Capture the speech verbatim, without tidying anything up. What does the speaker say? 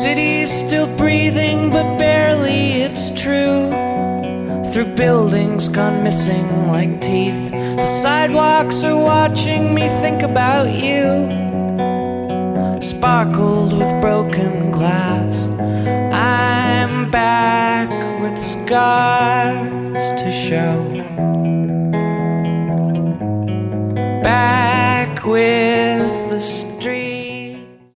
city's still breathing, but barely, it's true. Through buildings gone missing like teeth, the sidewalks are watching me think about you. Sparkled with broken glass, I'm back with scars to show. Back with